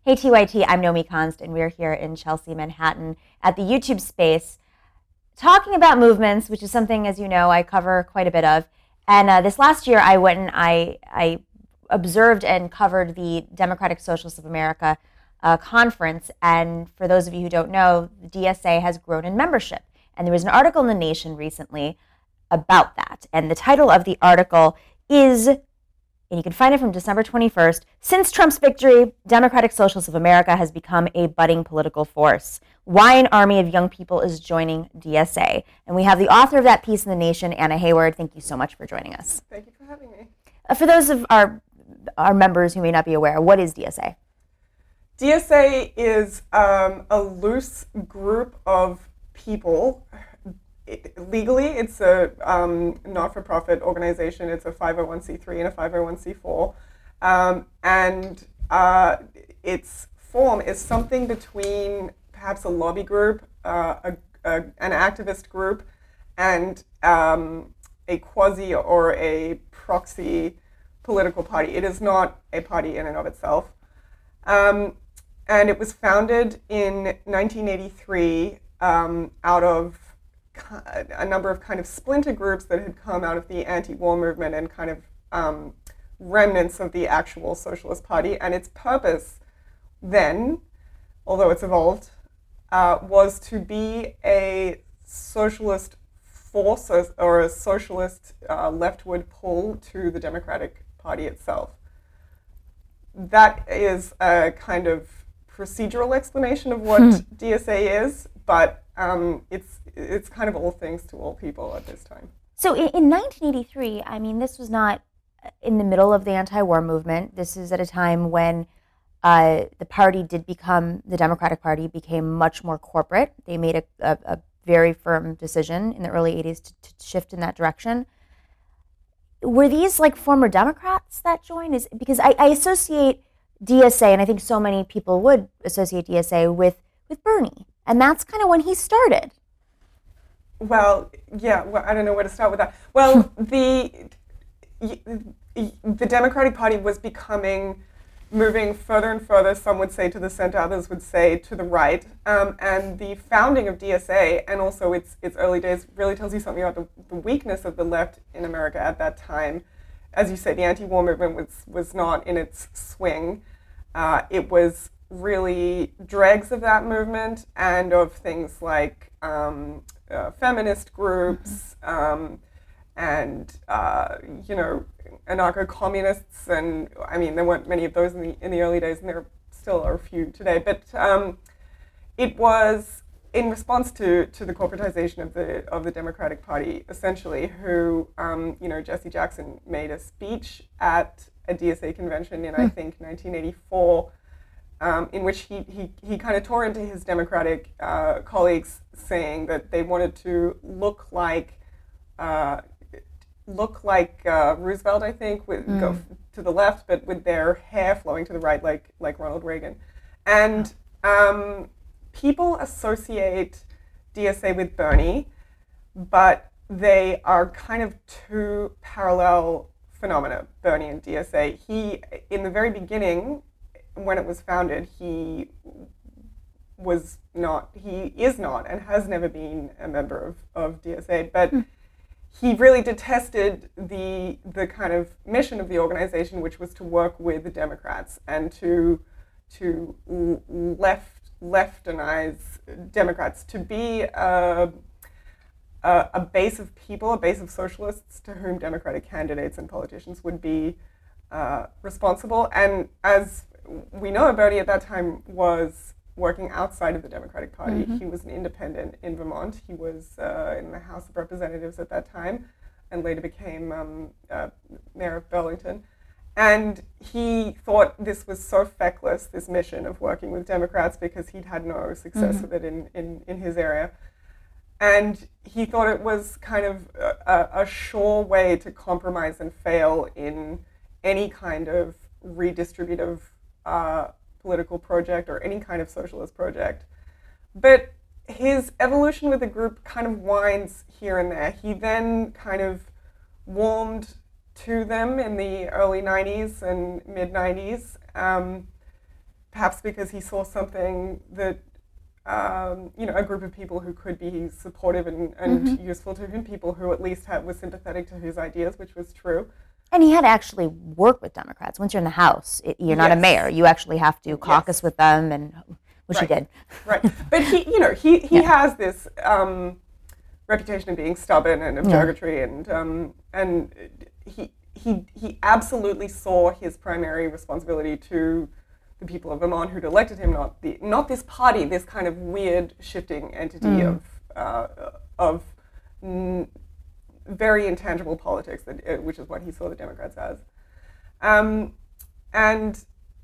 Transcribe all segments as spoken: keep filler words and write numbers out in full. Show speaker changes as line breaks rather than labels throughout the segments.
Hey T Y T, I'm Nomi Konst, and we're here in Chelsea, Manhattan at the YouTube space talking about movements, which is something, as you know, I cover quite a bit of. And uh, this last year, I went and I, I observed and covered the Democratic Socialists of America uh, conference. And for those of you who don't know, the D S A has grown in membership. And there was an article in The Nation recently about that. And the title of the article is, and you can find it from December twenty-first, "Since Trump's victory, Democratic Socialists of America has become a budding political force. Why an army of young people is joining D S A." And we have the author of that piece in The Nation, Anna Hayward. Thank you so much for joining us.
Thank you for having me.
Uh, for those of our, our members who may not be aware, what is D S A?
D S A is um, a loose group of people. It, legally, it's a um, not-for-profit organization. It's a five oh one c three and a five oh one c four. Um, and uh, its form is something between perhaps a lobby group, uh, a, a, an activist group, and um, a quasi or a proxy political party. It is not a party in and of itself. Um, and it was founded in nineteen eighty-three um, out of a number of kind of splinter groups that had come out of the anti-war movement and kind of um, remnants of the actual Socialist Party. And its purpose then, although it's evolved, uh, was to be a socialist force or, or a socialist uh, leftward pull to the Democratic Party itself. That is a kind of procedural explanation of what hmm. D S A is, but um, it's it's kind of all things to all people at this time.
So in, in nineteen eighty-three, I mean, this was not in the middle of the anti-war movement. This is at a time when uh, the party did become, the Democratic Party became much more corporate. They made a, a, a very firm decision in the early eighties to, to shift in that direction. Were these like former Democrats that joined? Is because I, I associate D S A, and I think so many people would associate D S A with, with Bernie. And that's kind of when he started.
Well, yeah, well, I don't know where to start with that. Well, the the Democratic Party was becoming, moving further and further, some would say to the center, others would say to the right. Um, and the founding of D S A, and also its its early days, really tells you something about the, the weakness of the left in America at that time. As you say, the anti-war movement was, was not in its swing. Uh, it was really dregs of that movement and of things like um, uh, feminist groups um, and uh, you know, anarcho-communists, and I mean there weren't many of those in the in the early days, and there still are a few today. But um, it was in response to to the corporatization of the of the Democratic Party, essentially. Who um, you know, Jesse Jackson made a speech at a D S A convention in mm. I think nineteen eighty-four. Um, in which he, he, he kind of tore into his Democratic uh, colleagues, saying that they wanted to look like uh, look like uh, Roosevelt, I think, with, mm. go f- to the left, but with their hair flowing to the right, like like Ronald Reagan. And um, people associate D S A with Bernie, but they are kind of two parallel phenomena, Bernie and D S A. He, in the very beginning, when it was founded, he was not, he is not, and has never been a member of, of D S A, but mm. he really detested the the kind of mission of the organization, which was to work with the Democrats and to to left leftize Democrats, to be a, a, a base of people, a base of socialists to whom Democratic candidates and politicians would be uh, responsible. And as we know, Bernie at that time was working outside of the Democratic Party. Mm-hmm. He was an independent in Vermont. He was uh, in the House of Representatives at that time, and later became um, uh, mayor of Burlington. And he thought this was so feckless, this mission of working with Democrats, because he'd had no success mm-hmm. with it in, in, in his area. And he thought it was kind of a, a sure way to compromise and fail in any kind of redistributive Uh, political project or any kind of socialist project. But his evolution with the group kind of winds here and there. He then kind of warmed to them in the early nineties and mid nineties, um, perhaps because he saw something that, um, you know, a group of people who could be supportive and, and mm-hmm. useful to him, people who at least had, were sympathetic to his ideas, which was true.
And he had to actually work with Democrats. Once you're in the House, it, you're not yes. a mayor. You actually have to caucus yes. with them, and which
right.
he did.
Right. But he, you know, he, he yeah. has this um, reputation of being stubborn and obligatory, yeah. and um, and he he he absolutely saw his primary responsibility to the people of Vermont who'd elected him, not the not this party, this kind of weird shifting entity mm. of uh, of. N- very intangible politics, that, uh, which is what he saw the Democrats as. Um, and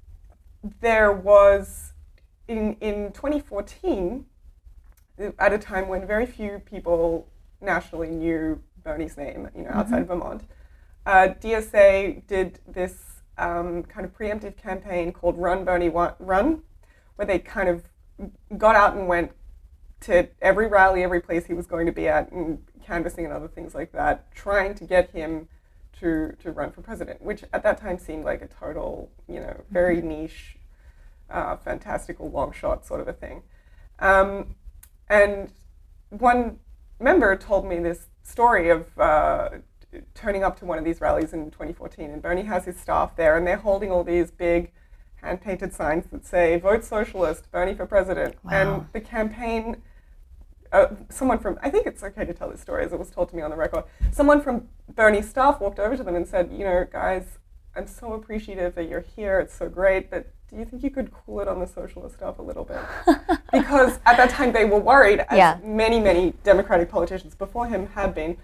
there was, in, in twenty fourteen, at a time when very few people nationally knew Bernie's name, you know, outside mm-hmm. Vermont, uh, D S A did this um, kind of preemptive campaign called Run, Bernie, Run, where they kind of got out and went to every rally, every place he was going to be at, and canvassing and other things like that, trying to get him to to run for president, which at that time seemed like a total, you know, very mm-hmm. niche, uh, fantastical long shot sort of a thing. Um, and one member told me this story of uh, turning up to one of these rallies in twenty fourteen, and Bernie has his staff there, and they're holding all these big hand-painted signs that say, "Vote Socialist, Bernie for President." Wow. And the campaign... Uh, someone from, I think it's okay to tell this story as it was told to me on the record, someone from Bernie's staff walked over to them and said, you know, guys, I'm so appreciative that you're here, it's so great, but do you think you could cool it on the socialist stuff a little bit? Because at that time they were worried, as yeah. many, many Democratic politicians before him had been,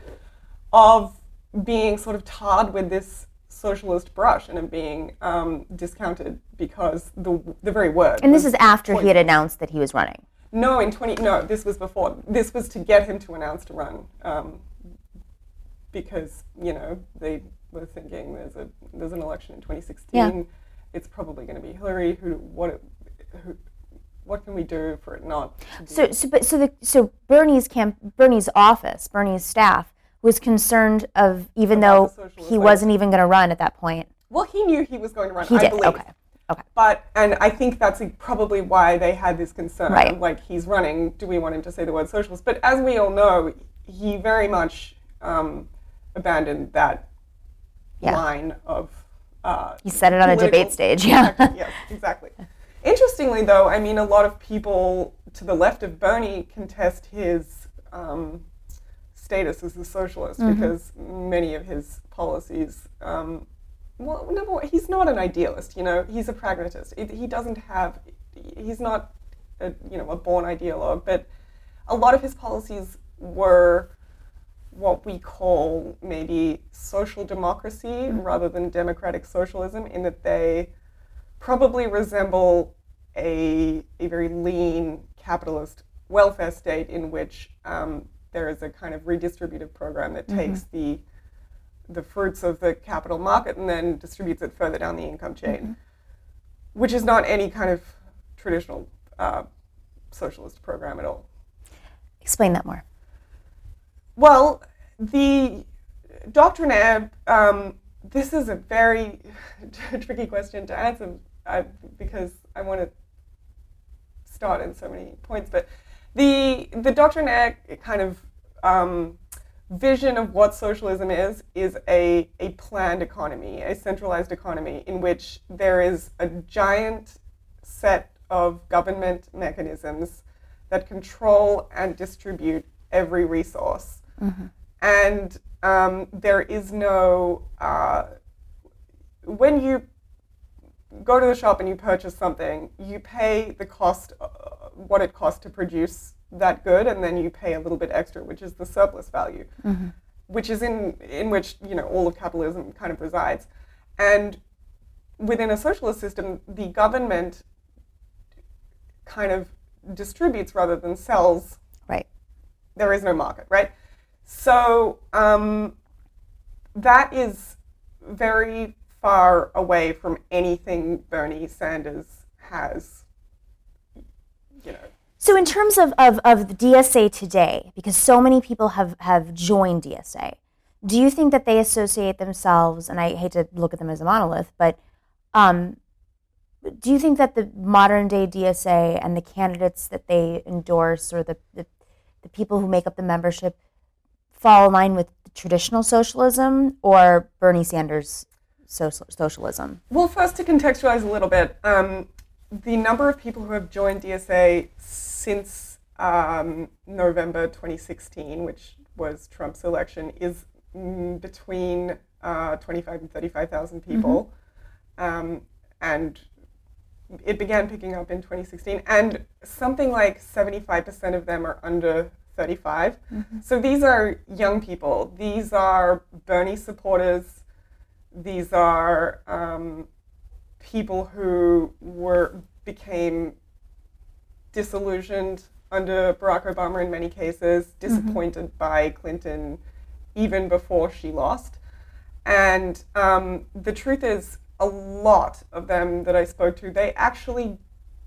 of being sort of tarred with this socialist brush and of being um, discounted because the the very word.
And this is after pointless. He had announced that he was running.
No, in twenty. No, this was before. This was to get him to announce to run, um, because you know they were thinking there's a there's an election in twenty sixteen. Yeah. It's probably going to be Hillary. Who what who, what can we do for it not? To be
so so but so the so Bernie's camp Bernie's office Bernie's staff was concerned of even though he wasn't even going to run at that point.
Well, he knew he was going to run.
He
I
did.
believe.
Okay. Okay.
But, and I think that's probably why they had this concern,
right.
like he's running, do we want him to say the word socialist? But as we all know, he very much um, abandoned that
yeah.
line of... Uh,
he said it on a debate stage, yeah.
Yes, exactly. Interestingly, though, I mean, a lot of people to the left of Bernie contest his um, status as a socialist mm-hmm. because many of his policies... Um, Well, number one, he's not an idealist, you know, he's a pragmatist. He doesn't have, he's not, a, you know, a born ideologue, but a lot of his policies were what we call maybe social democracy mm-hmm. rather than democratic socialism, in that they probably resemble a, a very lean capitalist welfare state in which um, there is a kind of redistributive program that mm-hmm. takes the the fruits of the capital market and then distributes it further down the income chain, mm-hmm. which is not any kind of traditional uh, socialist program at all.
Explain that more.
Well, the doctrinaire, um, this is a very tricky question to answer uh, because I want to start in so many points, but the, the doctrinaire kind of um, vision of what socialism is, is a, a planned economy, a centralized economy in which there is a giant set of government mechanisms that control and distribute every resource. Mm-hmm. And um, there is no, uh, when you go to the shop and you purchase something, you pay the cost, uh, what it costs to produce that good, and then you pay a little bit extra, which is the surplus value, mm-hmm. which is in in which you know all of capitalism kind of resides. And within a socialist system, the government kind of distributes rather than sells.
Right.
There is no market, right? So um, that is very far away from anything Bernie Sanders has, you know.
So in terms of, of, of the D S A today, because so many people have, have joined D S A, do you think that they associate themselves, and I hate to look at them as a monolith, but um, do you think that the modern day D S A and the candidates that they endorse, or the, the, the people who make up the membership, fall in line with traditional socialism or Bernie Sanders' social, socialism?
Well, first, to contextualize a little bit, um, the number of people who have joined D S A since um, November twenty sixteen, which was Trump's election, is mm, between uh, twenty-five and thirty-five thousand people. Mm-hmm. Um, and it began picking up in twenty sixteen, and something like seventy-five percent of them are under thirty-five. Mm-hmm. So these are young people. These are Bernie supporters. These are um, people who were became disillusioned under Barack Obama in many cases, disappointed mm-hmm. by Clinton even before she lost. And um, the truth is, a lot of them that I spoke to, they actually,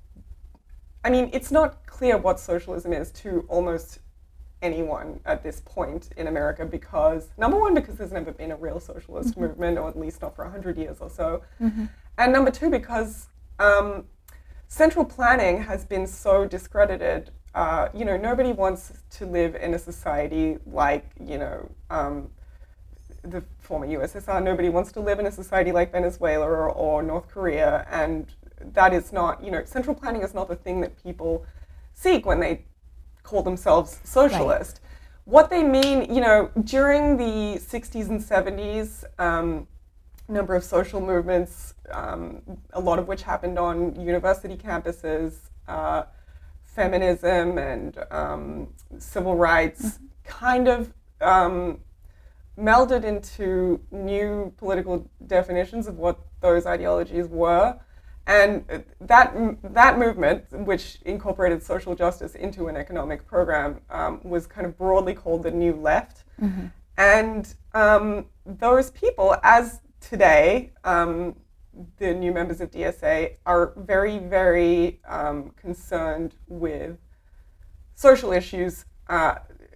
I mean, it's not clear what socialism is to almost anyone at this point in America because, number one, because there's never been a real socialist mm-hmm. movement, or at least not for one hundred years or so. Mm-hmm. And number two, because um, central planning has been so discredited. Uh, you know, nobody wants to live in a society like, you know, um, the former U S S R. Nobody wants to live in a society like Venezuela or, or North Korea, and that is not, you know, central planning is not the thing that people seek when they call themselves socialist. Right. What they mean, you know, during the sixties and seventies, um, number of social movements, um, a lot of which happened on university campuses, uh, feminism and um, civil rights, mm-hmm. kind of um, melded into new political definitions of what those ideologies were. And that that movement, which incorporated social justice into an economic program, um, was kind of broadly called the New Left. Mm-hmm. And um, those people, as today, um, the new members of D S A, are very, very um, concerned with social issues, uh,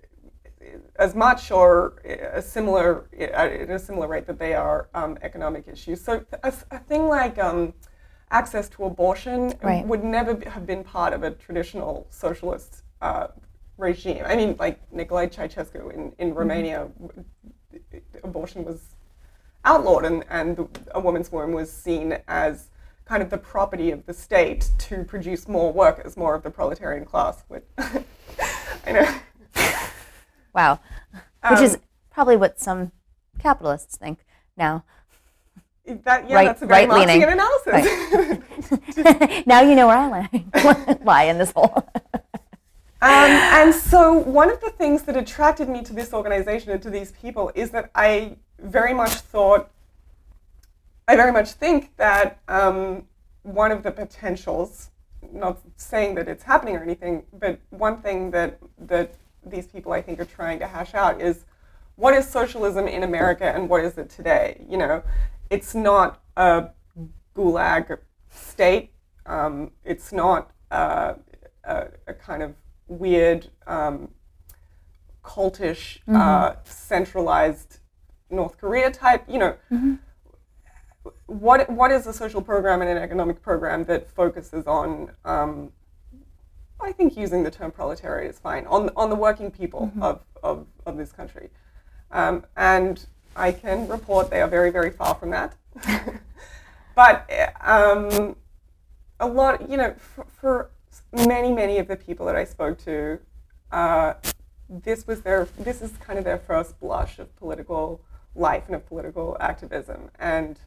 as much or a similar at a similar rate that they are um, economic issues. So a, a thing like um, access to abortion right. would never have been part of a traditional socialist uh, regime. I mean, like Nicolae Ceausescu in, in mm-hmm. Romania, abortion was outlawed, and, and a woman's womb was seen as kind of the property of the state to produce more workers, more of the proletarian class. Which I know.
Wow. Which um, is probably what some capitalists think now.
That, yeah,
right,
that's a very
right
Marxian analysis.
Right. Now you know where I lie, lie in this hole.
um, and so one of the things that attracted me to this organization and to these people is that I very much thought, I very much think that um, one of the potentials, not saying that it's happening or anything, but one thing that that these people I think are trying to hash out is, what is socialism in America and what is it today? You know, it's not a gulag state. Um, it's not uh, a, a kind of weird, um, cultish, mm-hmm. uh, centralized North Korea type. You know, mm-hmm. what what is a social program and an economic program that focuses on, um, I think using the term proletariat is fine, on on the working people mm-hmm. of, of, of this country. Um, and I can report they are very, very far from that. But um, a lot, you know, for, for many, many of the people that I spoke to, uh, this was their, this is kind of their first blush of political life and of political activism. And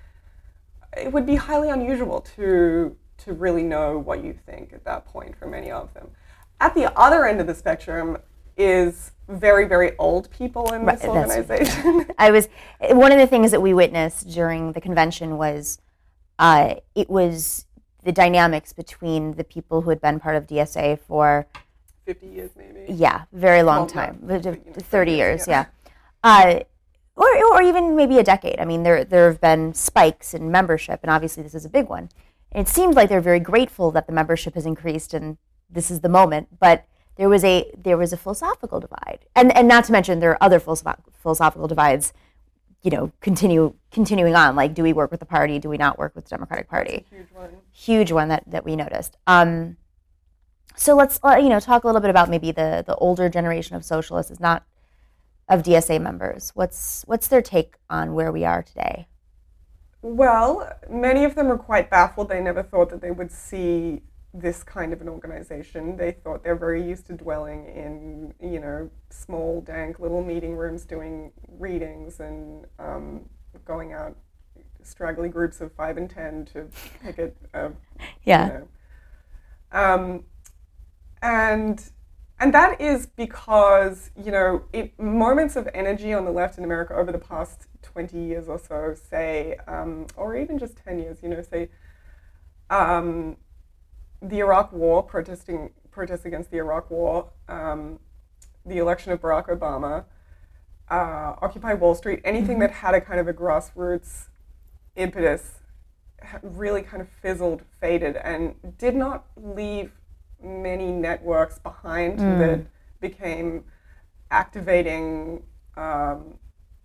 it would be highly unusual to to really know what you think at that point for many of them. At the other end of the spectrum is very, very old people in this right, organization.
I was, one of the things that we witnessed during the convention was uh, it was the dynamics between the people who had been part of D S A for
fifty years maybe.
Yeah, very long well, time, no,
thirty,
thirty years, yeah. yeah. Uh, or, or even maybe a decade. I mean, there there have been spikes in membership, and obviously this is a big one. And it seems like they're very grateful that the membership has increased, and this is the moment. But there was a there was a philosophical divide, and and not to mention there are other philosoph- philosophical divides you know, continue continuing on. Like, do we work with the party? Do we not work with the Democratic Party?
That's a huge one.
Huge one that, that we noticed. Um, so let's uh, you know talk a little bit about maybe the the older generation of socialists, is not of D S A members. What's what's their take on where we are today?
Well, many of them are quite baffled. They never thought that they would see this kind of an organization. They thought they're very used to dwelling in, you know, small, dank little meeting rooms doing readings and um, going out straggly groups of five and ten to picket. Uh,
yeah.
You know. Um, and and that is because, you know, it, moments of energy on the left in America over the past twenty years or so, say, um, or even just ten years, you know, say, um, the Iraq War, protesting protests against the Iraq War, um, the election of Barack Obama, uh, Occupy Wall Street, anything mm-hmm. that had a kind of a grassroots impetus really kind of fizzled, faded, and did not leave many networks behind mm. that became activating um,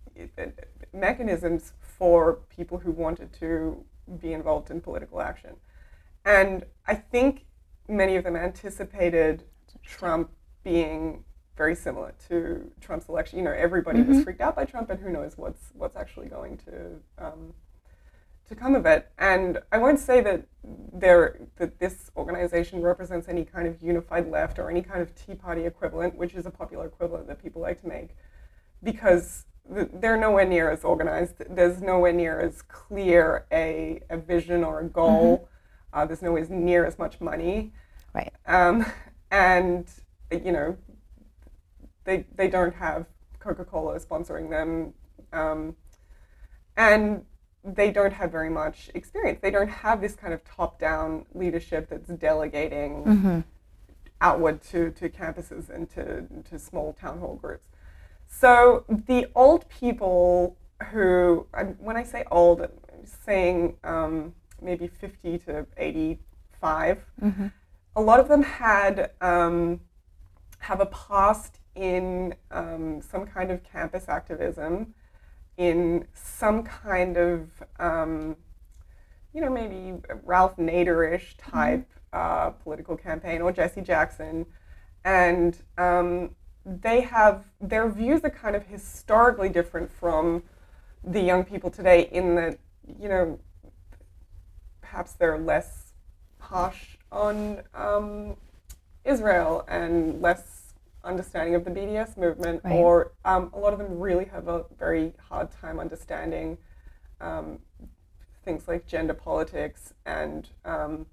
mechanisms for people who wanted to be involved in political action. And I think many of them anticipated Trump being very similar to Trump's election. You know, everybody mm-hmm. was freaked out by Trump, and who knows what's what's actually going to um, to come of it. And I won't say that there that this organization represents any kind of unified left or any kind of Tea Party equivalent, which is a popular equivalent that people like to make, because they're nowhere near as organized. There's nowhere near as clear a, a vision or a goal. Mm-hmm. Uh, there's nowhere near as much money.
Right.
Um, and, you know, they they don't have Coca-Cola sponsoring them. Um, and they don't have very much experience. They don't have this kind of top-down leadership that's delegating mm-hmm. outward to, to campuses and to, to small town hall groups. So the old people who, when I say old, I'm saying um, maybe fifty to eighty-five, mm-hmm. a lot of them had um, have a past in um, some kind of campus activism, in some kind of, um, you know, maybe Ralph Nader-ish type mm-hmm. uh, political campaign, or Jesse Jackson. And um, they have, their views are kind of historically different from the young people today, in that, you know, perhaps they're less harsh on um, Israel and less understanding of the B D S movement, right. or um, a lot of them really have a very hard time understanding um, things like gender politics and um,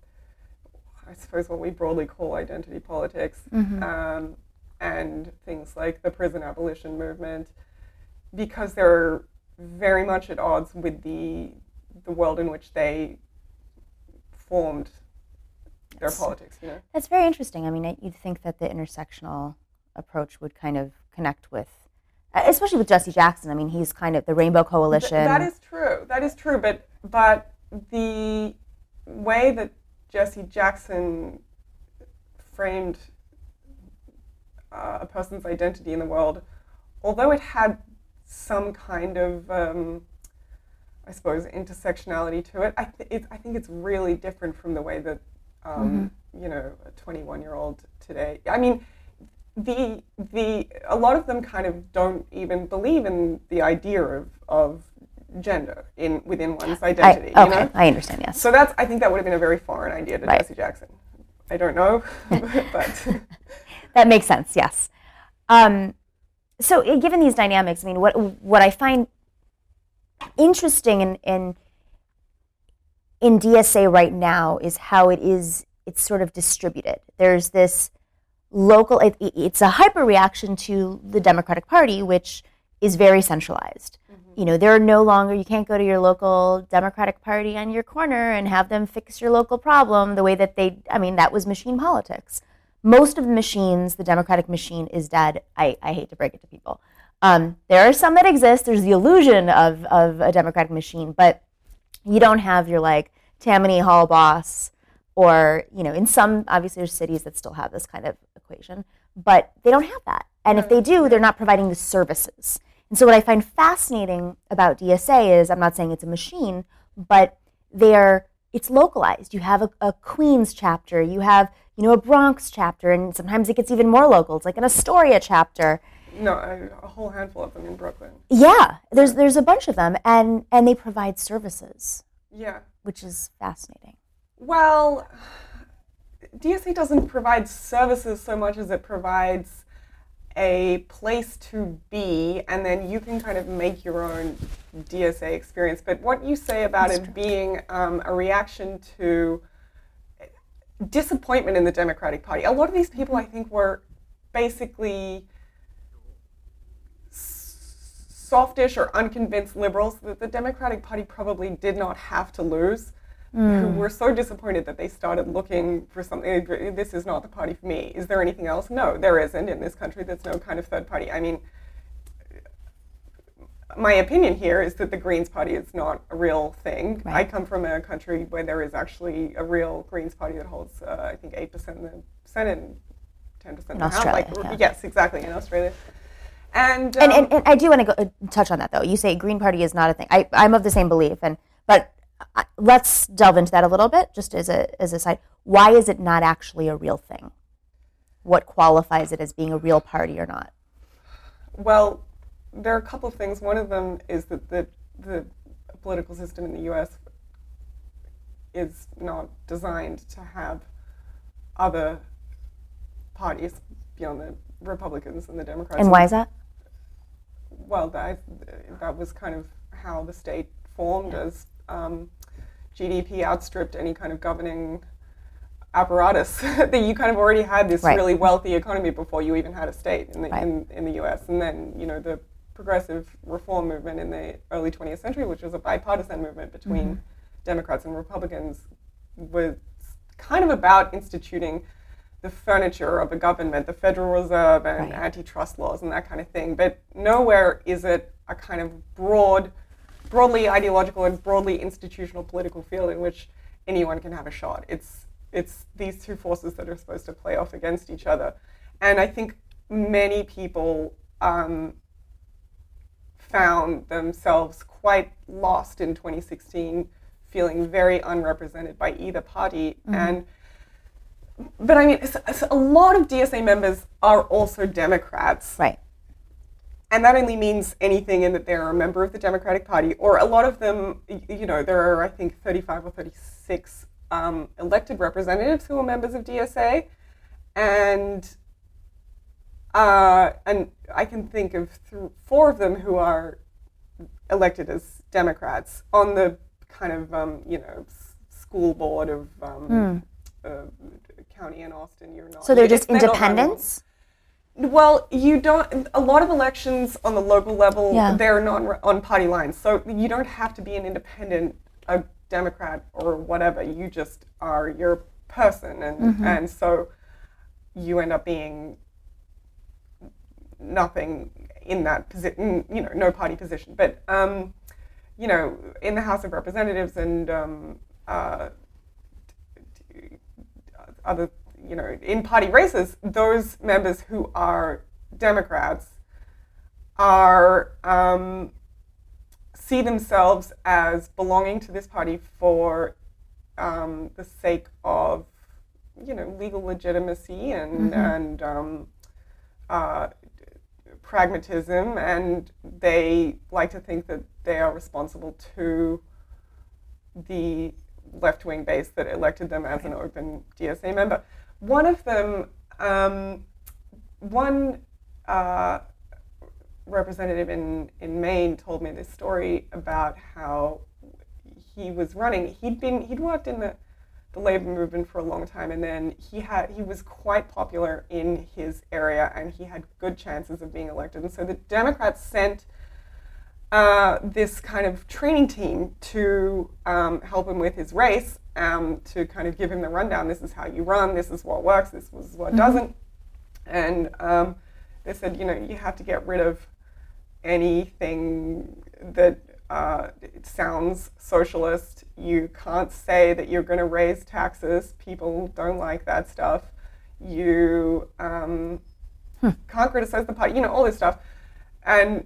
I suppose what we broadly call identity politics, mm-hmm. um, and things like the prison abolition movement, because they're very much at odds with the the world in which they formed their that's, politics. You know,
that's very interesting. I mean, you'd think that the intersectional approach would kind of connect with, especially with Jesse Jackson. I mean, he's kind of the Rainbow Coalition. Th-
that is true. That is true. But but the way that Jesse Jackson framed uh, a person's identity in the world, although it had some kind of, um, I suppose, intersectionality to it, I, th- it, I think it's really different from the way that, um, mm-hmm. you know, a twenty-one-year-old today. I mean, the the a lot of them kind of don't even believe in the idea of of gender in within one's identity.
I, okay,
you know?
I understand. Yes.
So that's I think that would have been a very foreign idea to
right.
Jesse Jackson. I don't know, but
that makes sense. Yes. Um, so, given these dynamics, I mean, what what I find interesting in in in D S A right now is how it is. It's sort of distributed. There's this local, it, it's a hyper reaction to the Democratic Party, which is very centralized. Mm-hmm. You know, there are no longer, you can't go to your local Democratic Party on your corner and have them fix your local problem the way that they, I mean, that was machine politics. Most of the machines, the Democratic machine is dead. I, I hate to break it to people. Um, there are some that exist. There's the illusion of, of a Democratic machine, but you don't have your like Tammany Hall boss, or, you know, in some, obviously there's cities that still have this kind of equation, but they don't have that. And if they do, they're not providing the services. And so what I find fascinating about D S A is, I'm not saying it's a machine, but they're it's localized. You have a, a Queens chapter, you have, you know, a Bronx chapter, and sometimes it gets even more local. It's like an Astoria chapter.
No, a, a whole handful of them in Brooklyn.
Yeah, there's there's a bunch of them, and and they provide services.
Yeah,
which is fascinating.
Well, D S A doesn't provide services so much as it provides a place to be, and then you can kind of make your own D S A experience. But what you say about That's it true. being um, a reaction to disappointment in the Democratic Party, a lot of these people, I think, were basically softish or unconvinced liberals that the Democratic Party probably did not have to lose, mm. who were so disappointed that they started looking for something. This is not the party for me. Is there anything else? No, there isn't in this country. There's no kind of third party. I mean, my opinion here is that the Greens Party is not a real thing. Right. I come from a country where there is actually a real Greens Party that holds, uh, I think, eight percent in the Senate and ten percent in, in the House. Like, yeah. Yes, exactly, in Australia. And, um,
and, and and I do want to go uh, touch on that, though. You say Green Party is not a thing. I, I'm of the same belief, and but uh, let's delve into that a little bit, just as a as a side. Why is it not actually a real thing? What qualifies it as being a real party or not?
Well, there are a couple of things. One of them is that the the political system in the U S is not designed to have other parties beyond the Republicans and the Democrats.
And why is that?
Well, that, that was kind of how the state formed, yeah. as um, G D P outstripped any kind of governing apparatus. That you kind of already had this right. really wealthy economy before you even had a state in the right. in, in the U S. And then, you know, the progressive reform movement in the early twentieth century, which was a bipartisan movement between mm-hmm. Democrats and Republicans, was kind of about instituting the furniture of a government, the Federal Reserve and right. antitrust laws and that kind of thing. But nowhere is it a kind of broad, broadly ideological and broadly institutional political field in which anyone can have a shot. It's it's these two forces that are supposed to play off against each other. And I think many people um, found themselves quite lost in twenty sixteen, feeling very unrepresented by either party. Mm-hmm. And But I mean, it's, it's a lot of D S A members are also Democrats.
Right.
And that only means anything in that they're a member of the Democratic Party, or a lot of them, you know, there are, I think, thirty-five or thirty-six um, elected representatives who are members of D S A. And uh, and I can think of th- four of them who are elected as Democrats on the kind of, um, you know, s- school board of um, mm. uh, county in Austin. You're not.
So they're just independents?
Well, you don't. A lot of elections on the local level, yeah. they're not on party lines. So you don't have to be an independent, a Democrat or whatever. You just are your person, and mm-hmm. and so you end up being nothing in that position. You know, no party position. But um, you know, in the House of Representatives and um, uh, other, you know, in party races, those members who are Democrats are um, see themselves as belonging to this party for um, the sake of, you know, legal legitimacy and mm-hmm. and um, uh, pragmatism, and they like to think that they are responsible to the left-wing base that elected them as an open D S A member. One of them, um, one uh, representative in, in Maine told me this story about how he was running. He'd been he'd worked in the, the labor movement for a long time, and then he had he was quite popular in his area, and he had good chances of being elected. And so the Democrats sent Uh, this kind of training team to um, help him with his race, um, to kind of give him the rundown. This is how you run. This is what works. This is what mm-hmm. doesn't. And um, they said, you know, you have to get rid of anything that uh, it sounds socialist. You can't say that you're going to raise taxes. People don't like that stuff. You um, hmm. can't criticize the party. You know, all this stuff. And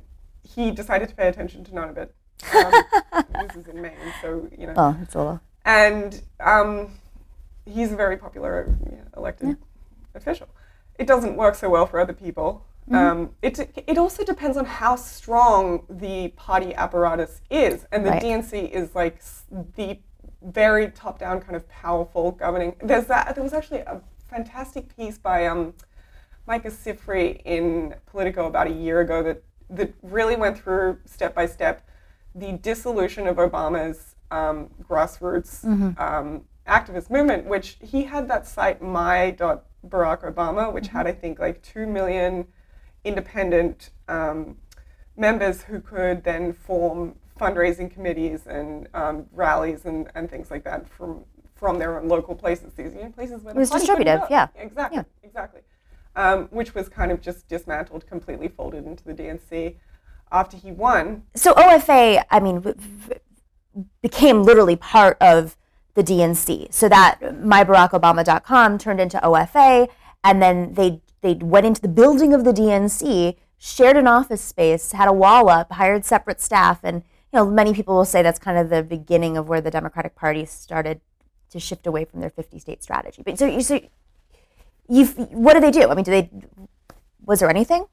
he decided to pay attention to none of it. Um, this is in Maine, so, you know.
Oh, it's a little.
And um, he's a very popular you know, elected yeah. official. It doesn't work so well for other people. Mm-hmm. Um, it it also depends on how strong the party apparatus is, and the right. D N C is like the very top-down kind of powerful governing. There's that. There was actually a fantastic piece by um, Micah Sifry in Politico about a year ago that that really went through step by step the dissolution of Obama's um, grassroots mm-hmm. um, activist movement, which he had that site my dot barack obama, which mm-hmm. had I think like two million independent um, members who could then form fundraising committees and um, rallies and, and things like that from from their own local places. These you know, places where
it was distributive, yeah,
exactly,
yeah.
exactly. Um, which was kind of just dismantled, completely folded into the D N C after he won.
So O F A, I mean, v- v- became literally part of the D N C. So that my barack obama dot com turned into O F A, and then they they went into the building of the D N C, shared an office space, had a wall up, hired separate staff, and you know many people will say that's kind of the beginning of where the Democratic Party started to shift away from their fifty-state strategy. But so you so you what do they do? I mean, do they was there anything?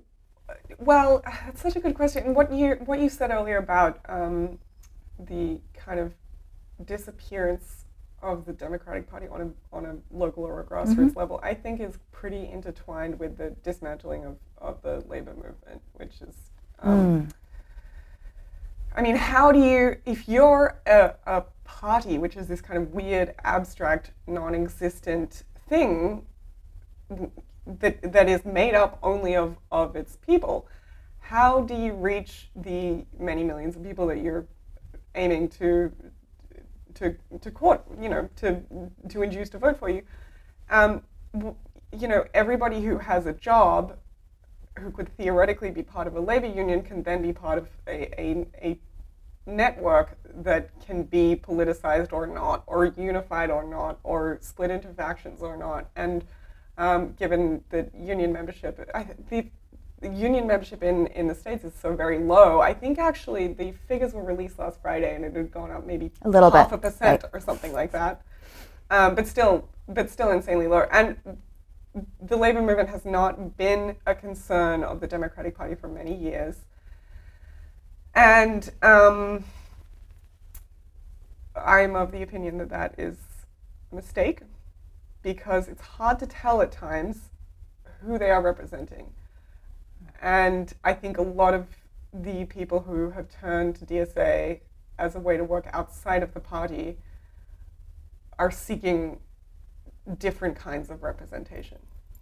Well, that's such a good question. And what you what you said earlier about um, the kind of disappearance of the Democratic Party on a on a local or a grassroots mm-hmm. level, I think is pretty intertwined with the dismantling of, of the labor movement, which is, um, mm. I mean, how do you, if you're a, a party, which is this kind of weird, abstract, non-existent thing that that is made up only of, of its people, how do you reach the many millions of people that you're aiming to to to court, you know, to to induce to vote for you? Um, w- you know, everybody who has a job, who could theoretically be part of a labor union, can then be part of a, a, a network that can be politicized or not, or unified or not, or split into factions or not. And um, given the union membership, I, the, the union membership in, in the States is so very low. I think actually the figures were released last Friday and it had gone up maybe
a little
half
bit,
a percent
right.
or something like that. Um, but still, but still insanely low. And the labor movement has not been a concern of the Democratic Party for many years. And um, I'm of the opinion that that is a mistake, because it's hard to tell at times who they are representing. And I think a lot of the people who have turned to D S A as a way to work outside of the party are seeking different kinds of representation.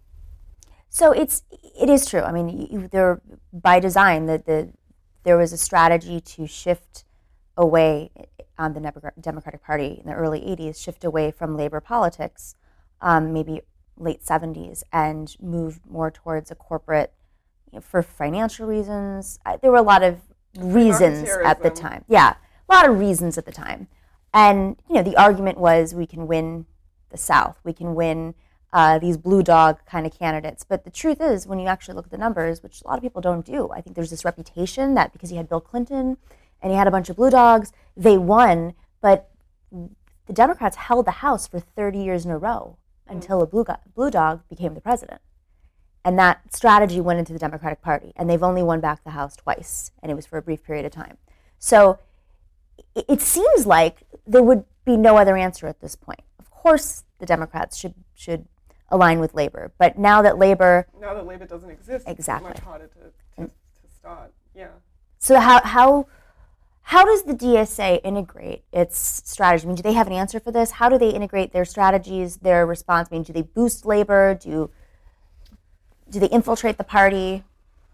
So it's it is true. I mean, you, there by design that the there was a strategy to shift away on the Democratic Party in the early eighties, shift away from labor politics, um, maybe late seventies, and move more towards a corporate, you know, for financial reasons. I, there were a lot of reasons at the time. Yeah, a lot of reasons at the time. And, you know, the argument was we can win the South. We can win uh, these blue dog kind of candidates. But the truth is, when you actually look at the numbers, which a lot of people don't do, I think there's this reputation that because you had Bill Clinton and you had a bunch of blue dogs, they won. But the Democrats held the House for thirty years in a row until a blue, go- blue dog became the president. And that strategy went into the Democratic Party. And they've only won back the House twice. And it was for a brief period of time. So it, it seems like there would be no other answer at this point. Of course, the Democrats should should align with labor. But now that labor...
Now that labor doesn't exist,
exactly.
It's much harder to, to, to start. Yeah.
So how how how does the D S A integrate its strategy? I mean, do they have an answer for this? How do they integrate their strategies, their response? I mean, do they boost labor? Do do they infiltrate the party?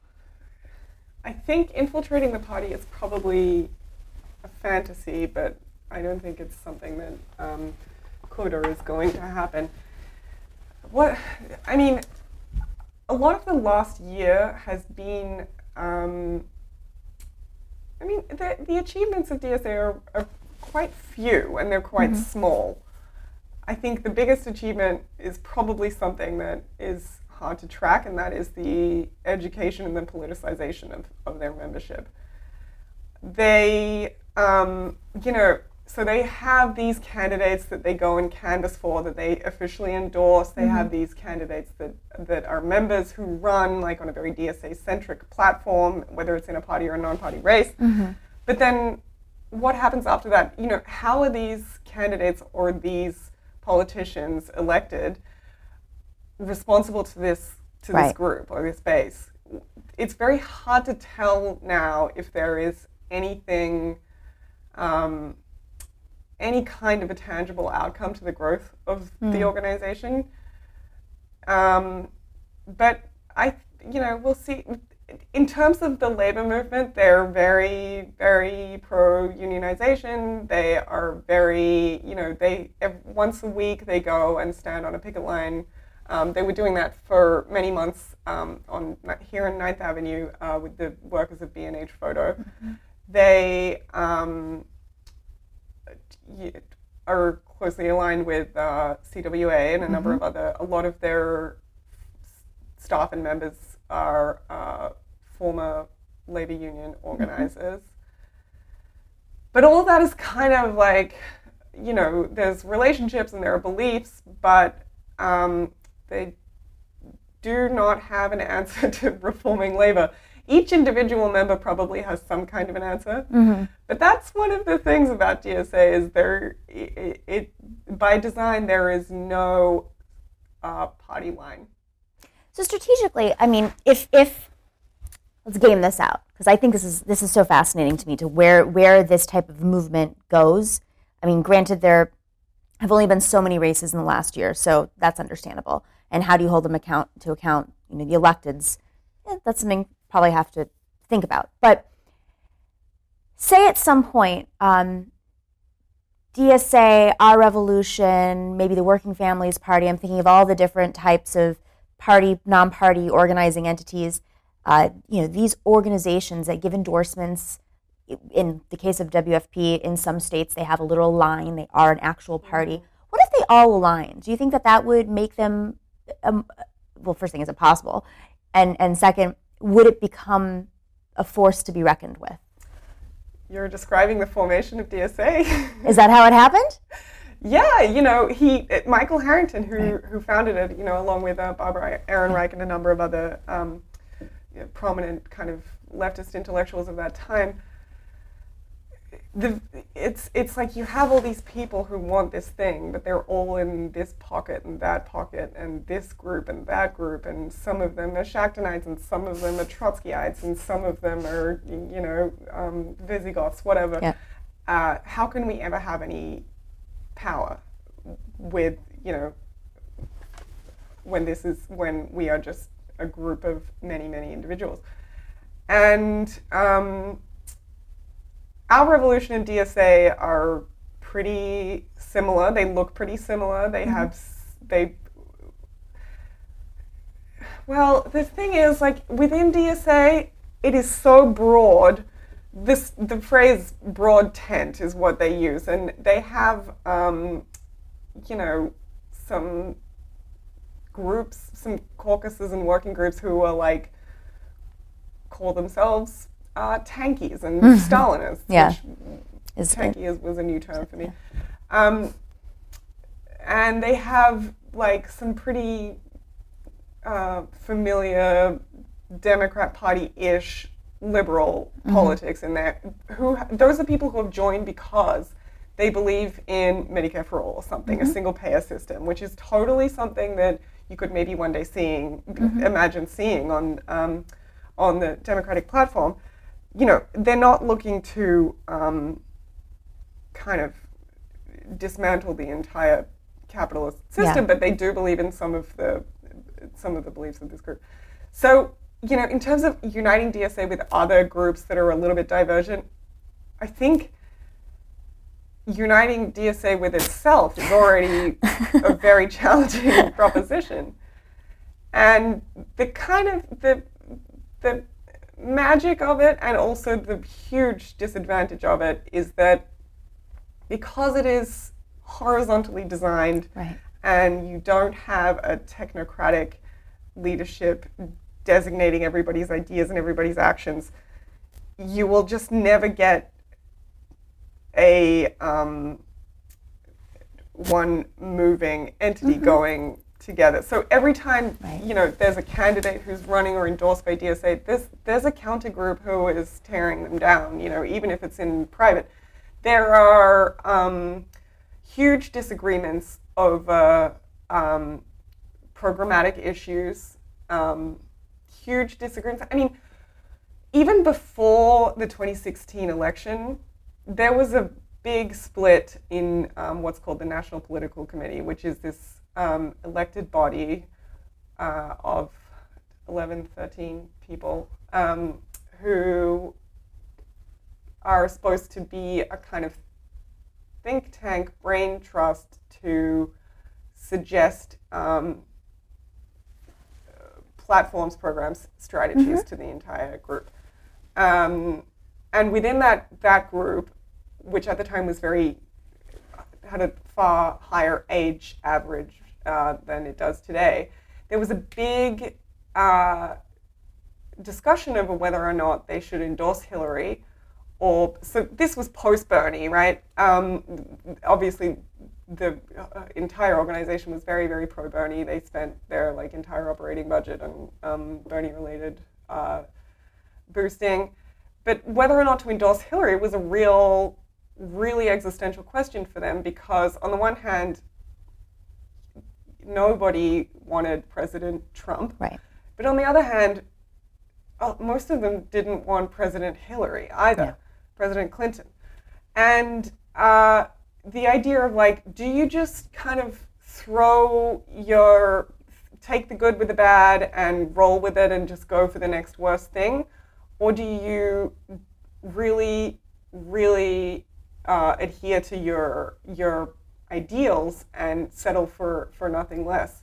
I think infiltrating the party is probably a fantasy, but I don't think it's something that um, could or is going to happen. What I mean, a lot of the last year has been, um, I mean, the, the achievements of D S A are, are quite few and they're quite mm-hmm. small. I think the biggest achievement is probably something that is hard to track, and that is the education and the politicization of, of their membership. They, um, you know, so they have these candidates that they go and canvass for, that they officially endorse. They mm-hmm. have these candidates that that are members who run like on a very D S A-centric platform, whether it's in a party or a non-party race. Mm-hmm. But then what happens after that? You know, how are these candidates or these politicians elected responsible to this to
right.
this group or this base? It's very hard to tell now if there is anything, um, any kind of a tangible outcome to the growth of mm. the organization. Um, but I, you know, we'll see. In terms of the labor movement, they're very, very pro-unionization. They are very, you know, they every, once a week they go and stand on a picket line. Um, they were doing that for many months um, on here on Ninth Avenue uh, with the workers of B and H Photo. Mm-hmm. They um, are closely aligned with uh, C W A and a mm-hmm. number of other, a lot of their staff and members are uh, former labor union organizers. Mm-hmm. But all of that is kind of like, you know, there's relationships and there are beliefs, but um, they do not have an answer to reforming labor. Each individual member probably has some kind of an answer, mm-hmm. but that's one of the things about D S A is there, it, it by design, there is no uh, party line.
So strategically, I mean, if if let's game this out, because I think this is this is so fascinating to me to where where this type of movement goes. I mean, granted, there have only been so many races in the last year, so that's understandable. And how do you hold them account to account? You know, the electeds. Yeah, that's something probably have to think about. But say at some point, um, D S A, Our Revolution, maybe the Working Families Party. I'm thinking of all the different types of party, non-party organizing entities. Uh, you know, these organizations that give endorsements. In the case of W F P, in some states they have a literal line. They are an actual party. What if they all align? Do you think that that would make them? Um, well, first thing, is it possible? And and second, would it become a force to be reckoned with?
You're describing the formation of D S A.
Is that how it happened?
Yeah, you know, he Michael Harrington, who right. who founded it, you know, along with uh, Barbara Ehrenreich and a number of other um, you know, prominent kind of leftist intellectuals of that time. The, it's it's like you have all these people who want this thing, but they're all in this pocket and that pocket and this group and that group, and some of them are Shacktonites and some of them are Trotskyites and some of them are, you know, um, Visigoths, whatever. Yeah. Uh, how can we ever have any power with, you know, when this is, when we are just a group of many, many individuals? And um, Our Revolution and D S A are pretty similar. They look pretty similar. They mm-hmm. have, they, well, the thing is, like, within D S A, it is so broad. This, the phrase broad tent is what they use. And they have, um, you know, some groups, some caucuses and working groups who are like, call themselves Uh, tankies and mm-hmm. Stalinists,
yeah.
which is tanky is, was a new term for me. Um, and they have like some pretty uh, familiar Democrat Party-ish liberal mm-hmm. politics in there. Who those are people who have joined because they believe in Medicare for all or something, mm-hmm. a single payer system, which is totally something that you could maybe one day seeing, mm-hmm. imagine seeing on um, on the Democratic platform. You know, they're not looking to um, kind of dismantle the entire capitalist system, yeah. but they do believe in some of the some of the beliefs of this group. So, you know, in terms of uniting D S A with other groups that are a little bit divergent, I think uniting D S A with itself is already a very challenging proposition. And the kind of the the magic of it, and also the huge disadvantage of it, is that because it is horizontally designed,
right.
and you don't have a technocratic leadership designating everybody's ideas and everybody's actions, you will just never get a um, one moving entity mm-hmm. going together. So every time right. you know there's a candidate who's running or endorsed by D S A, there's there's a counter group who is tearing them down. You know, even if it's in private, there are um, huge disagreements over um, programmatic issues. Um, huge disagreements. I mean, even before the twenty sixteen election, there was a big split in um, what's called the National Political Committee, which is this um, elected body uh, of eleven, thirteen people um, who are supposed to be a kind of think tank brain trust to suggest um, platforms, programs, strategies mm-hmm. to the entire group. Um, and within that that group, which at the time was very, had a far higher age average uh, than it does today, there was a big uh, discussion over whether or not they should endorse Hillary. Or so this was post Bernie, right? Um, obviously, the uh, entire organization was very, very pro Bernie. They spent their like entire operating budget on um, Bernie-related uh, boosting. But whether or not to endorse Hillary was a real, really existential question for them, because on the one hand, nobody wanted President Trump,
right?
But on the other hand, uh, most of them didn't want President Hillary either. Yeah. President Clinton. And uh, the idea of like, do you just kind of throw your, take the good with the bad and roll with it and just go for the next worst thing? Or do you really, really uh, adhere to your your ideals and settle for, for nothing less?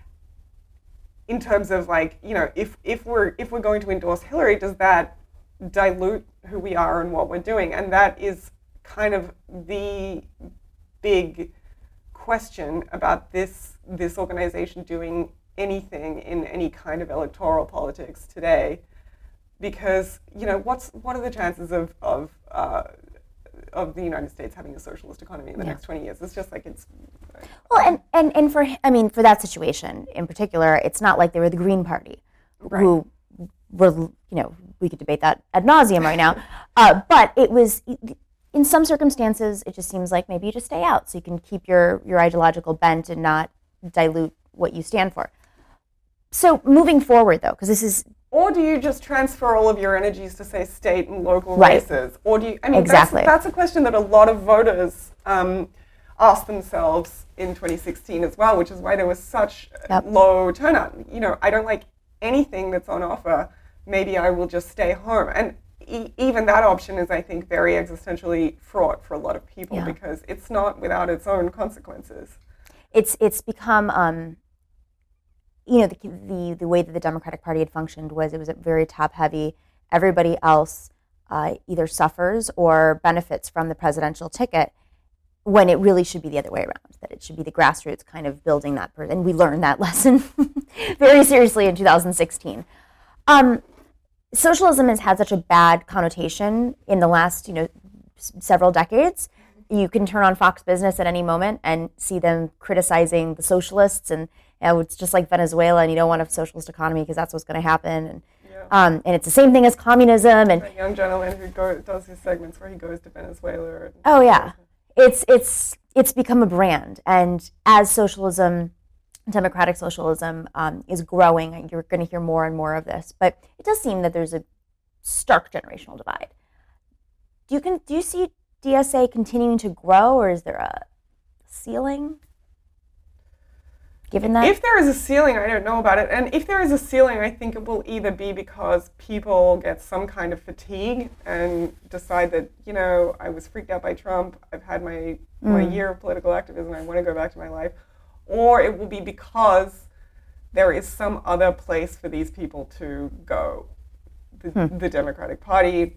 In terms of like, you know, if, if we're if we're going to endorse Hillary, does that dilute who we are and what we're doing? And that is kind of the big question about this this organization doing anything in any kind of electoral politics today, because you know what's what are the chances of of uh, of the United States having a socialist economy in the yeah. next twenty years? It's just like it's
well, and, and and for I mean for that situation in particular, it's not like they were the Green Party, right. who were, you know, we could debate that ad nauseum right now, uh, but it was, in some circumstances, it just seems like maybe you just stay out so you can keep your, your ideological bent and not dilute what you stand for. So moving forward, though, because this is...
Or do you just transfer all of your energies to, say, state and local
right.
races? Or do you... I mean,
exactly.
that's, that's a question that a lot of voters um, asked themselves in twenty sixteen as well, which is why there was such yep. low turnout. You know, I don't like anything that's on offer. Maybe I will just stay home. And e- even that option is, I think, very existentially fraught for a lot of people yeah. because it's not without its own consequences.
It's it's become, um, you know, the, the the way that the Democratic Party had functioned was it was very top-heavy. Everybody else uh, either suffers or benefits from the presidential ticket, when it really should be the other way around, that it should be the grassroots kind of building that person. And we learned that lesson very seriously in two thousand sixteen. Um, socialism has had such a bad connotation in the last, you know, s- several decades. You can turn on Fox Business at any moment and see them criticizing the socialists, and you know, it's just like Venezuela, and you don't want a socialist economy because that's what's going to happen. And
yeah.
um, and it's the same thing as communism. And
that young gentleman who go, does his segments where he goes to Venezuela. And
oh yeah, it's it's it's become a brand, and as socialism. Democratic socialism um, is growing. You're going to hear more and more of this, but it does seem that there's a stark generational divide. Do you can do you see D S A continuing to grow, or is there a ceiling? Given that,
if there is a ceiling, I don't know about it. And if there is a ceiling, I think it will either be because people get some kind of fatigue and decide that, you know, I was freaked out by Trump. I've had my mm. my year of political activism. I want to go back to my life. Or it will be because there is some other place for these people to go. The, hmm. the Democratic Party,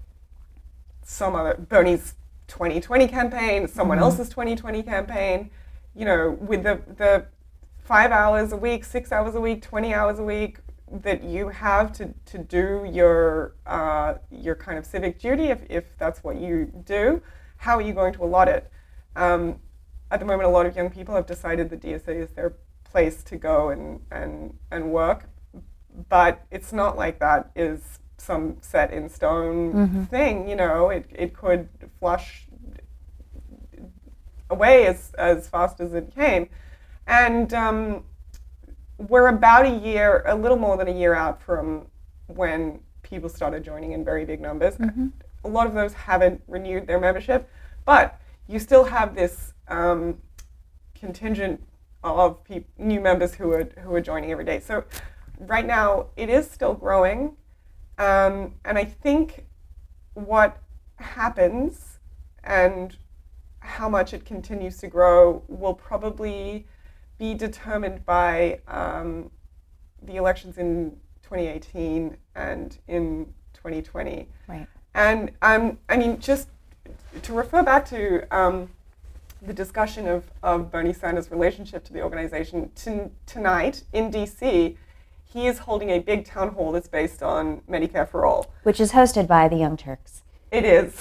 some other, Bernie's twenty twenty campaign, someone mm-hmm. else's twenty twenty campaign. You know, with the, the five hours a week, six hours a week, twenty hours a week that you have to, to do your uh, your kind of civic duty, if, if that's what you do, how are you going to allot it? Um, at the moment, a lot of young people have decided the D S A is their place to go and, and, and work, but it's not like that is some set in stone mm-hmm. thing. You know, it, it could flush away as, as fast as it came. And um, we're about a year, a little more than a year out from when people started joining in very big numbers. Mm-hmm. A lot of those haven't renewed their membership, but you still have this um, contingent of pe- new members who are who are joining every day. So right now it is still growing, um, and I think what happens and how much it continues to grow will probably be determined by um, the elections in twenty eighteen and in twenty twenty.
Right.
And um, I mean, just to refer back to um, the discussion of, of Bernie Sanders' relationship to the organization, t- tonight in D C, he is holding a big town hall that's based on Medicare for All.
Which is hosted by the Young Turks.
It is,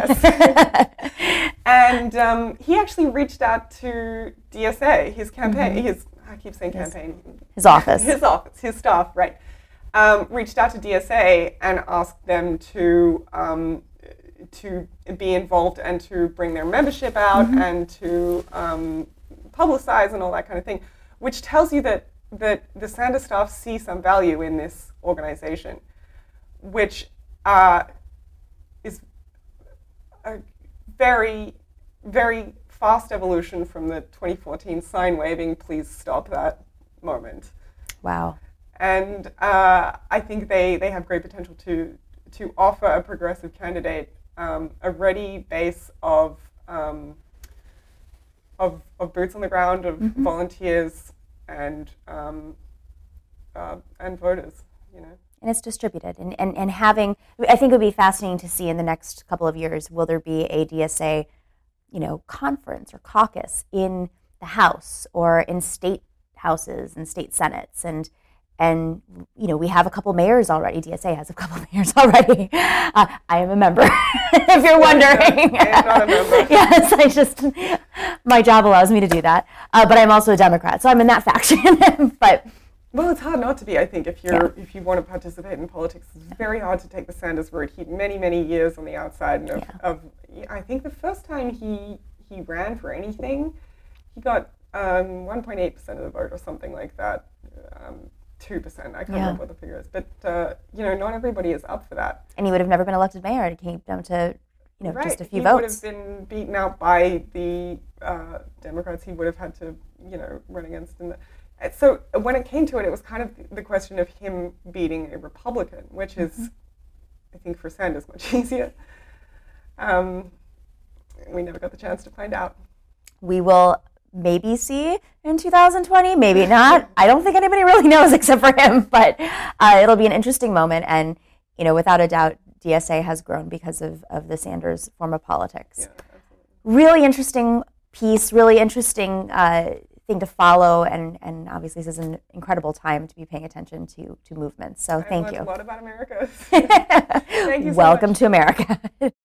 yes. And um, he actually reached out to D S A, his campaign, mm-hmm. his, I keep saying
his,
campaign.
His office.
His office, his staff, right. Um, reached out to D S A and asked them to um, to be involved and to bring their membership out mm-hmm. and to um, publicize and all that kind of thing, which tells you that, that the Sanders staff see some value in this organization, which uh, is a very, very fast evolution from the twenty fourteen sign waving, please stop that moment.
Wow.
And uh, I think they, they have great potential to to offer a progressive candidate um, a ready base of, um, of of boots on the ground, of mm-hmm. volunteers and um, uh, and voters, you know.
And it's distributed. And, and, and having, I think it would be fascinating to see in the next couple of years, will there be a D S A, you know, conference or caucus in the House or in state houses and state senates? And And, you know, we have a couple mayors already. D S A has a couple mayors already. Uh, I am a member, if you're wondering.
I am not a member.
Yes, I just, my job allows me to do that. Uh, but I'm also a Democrat, so I'm in that faction. But
well, it's hard not to be, I think, if you're yeah. if you want to participate in politics. It's very hard to take the Sanders route. He had many, many years on the outside. Of, yeah. of I think the first time he, he ran for anything, he got um, one point eight percent of the vote or something like that. Um, two percent. I can't yeah. remember what the figure is. But, uh, you know, not everybody is up for that.
And he would have never been elected mayor. It came down to, you know,
right.
just a few
he
votes.
He would have been beaten out by the uh, Democrats. He would have had to, you know, run against. In the, so when it came to it, it was kind of the question of him beating a Republican, which is, mm-hmm. I think, for Sanders much easier. Um, we never got the chance to find out.
We will maybe see in two thousand twenty, maybe not. I don't think anybody really knows except for him, but uh, it'll be an interesting moment. And, you know, without a doubt, D S A has grown because of, of the Sanders form of politics.
Yeah,
really interesting piece, really interesting uh, thing to follow. And, and obviously this is an incredible time to be paying attention to, to movements. So
I
thank
learned
you.
a lot about America. Thank you so
Welcome
much.
to America.